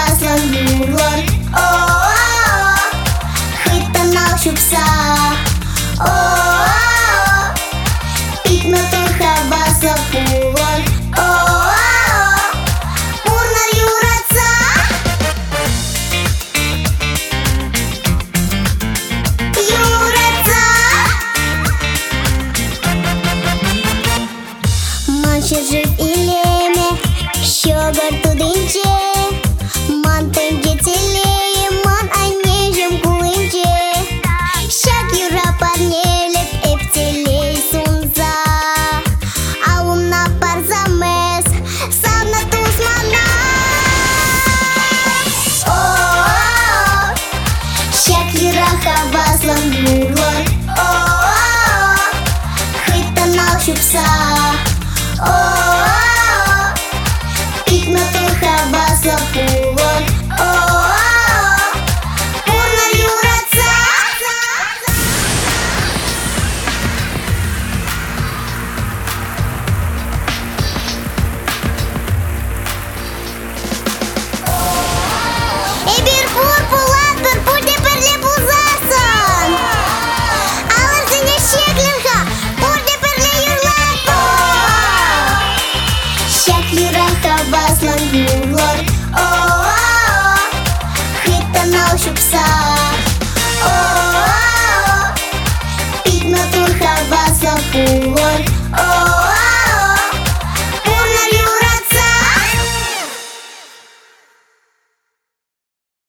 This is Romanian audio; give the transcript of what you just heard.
havaslan vurur. Hıttan al şupsa. Piknotur havasla pulur. Purnar juratsa. Juratsa. Manche жив и леме, щогар тудинче. Ман тенджетелее, ман анежем кулинче. Щак юра парнелеп эптелей сунза. Алумна парзамес, савна тусмана. Щак юра havaslan vurur. Hıttan al şupsa.